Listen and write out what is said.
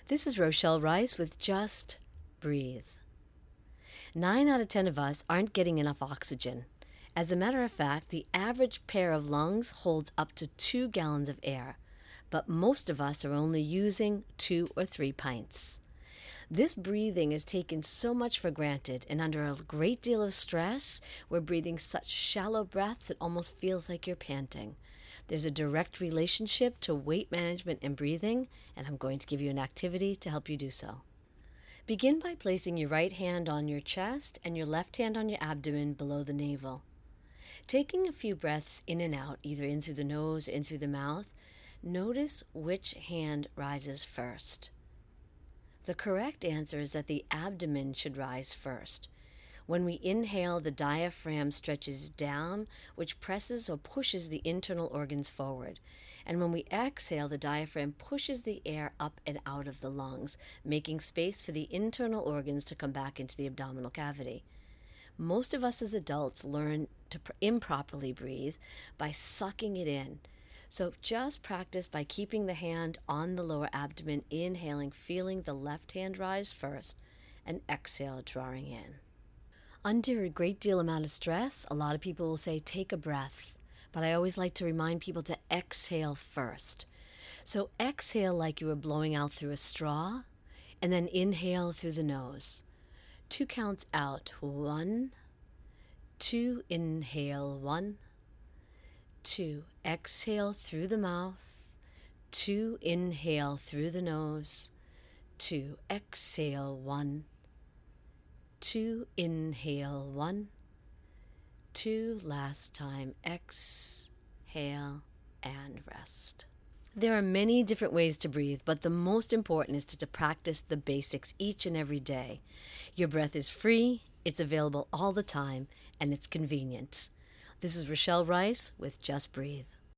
This is Rochelle Rice with Just Breathe. 9 out of 10 of us aren't getting enough oxygen. As a matter of fact, the average pair of lungs holds up to 2 gallons of air, but most of us are only using 2 or 3 pints. This breathing is taken so much for granted, and under a great deal of stress, we're breathing such shallow breaths it almost feels like you're panting. There's a direct relationship to weight management and breathing, and I'm going to give you an activity to help you do so. Begin by placing your right hand on your chest and your left hand on your abdomen below the navel. Taking a few breaths in and out, either in through the nose or in through the mouth, notice which hand rises first. The correct answer is that the abdomen should rise first. When we inhale, the diaphragm stretches down, which presses or pushes the internal organs forward. And when we exhale, the diaphragm pushes the air up and out of the lungs, making space for the internal organs to come back into the abdominal cavity. Most of us as adults learn to improperly breathe by sucking it in. So just practice by keeping the hand on the lower abdomen, inhaling, feeling the left hand rise first, and exhale, drawing in. Under a great deal amount of stress, a lot of people will say, take a breath. But I always like to remind people to exhale first. So exhale like you were blowing out through a straw, and then inhale through the nose. 2 counts out. 1, 2, inhale, 1, 2, exhale through the mouth, 2, inhale through the nose, 2, exhale, 1, 2, inhale, 1, 2, last time, exhale and rest. There are many different ways to breathe, but the most important is to practice the basics each and every day. Your breath is free, it's available all the time, and it's convenient. This is Rochelle Rice with Just Breathe.